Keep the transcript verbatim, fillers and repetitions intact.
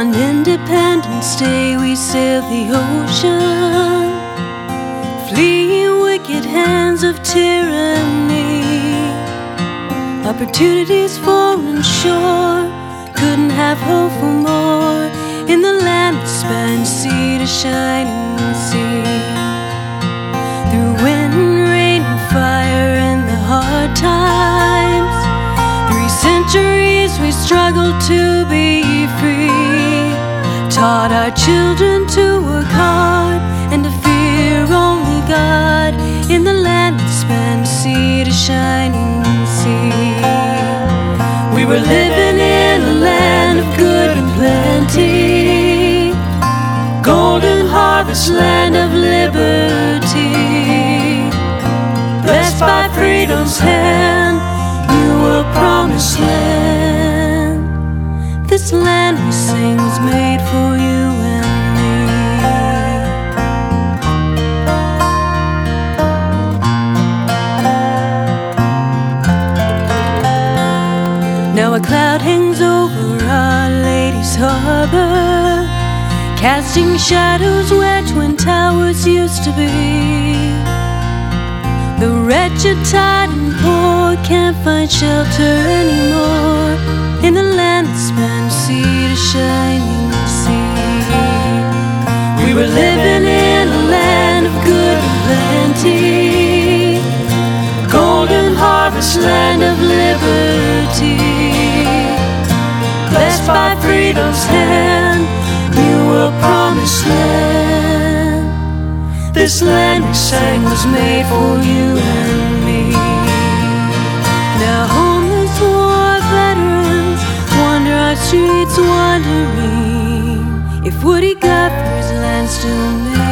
On Independence Day we sailed the ocean, fleeing wicked hands of tyranny. Opportunities foreign shore, couldn't have hope for more. In the land that spans sea to shining sea. Through wind, rain, and fire in the hard times, three centuries we struggled to be free. Taught our children to work hard and to fear only God. In the land that spans sea to shining sea. We were living in a land of good and plenty, golden harvest, land of liberty. Blessed by freedom's hand, new world promised land. This land we sing was made for you and me. Now a cloud hangs over Our Lady's harbor, casting shadows where Twin Towers used to be. The wretched, tired and poor can't find shelter anymore in the land that spans sea to shining sea. We were living in a land of good and plenty, golden harvest, land of liberty. Blessed by freedom's hand, new world promised land. This land we sang was made for you and me. Now homeless war veterans wander our streets wondering if Woody Guthrie's land still may.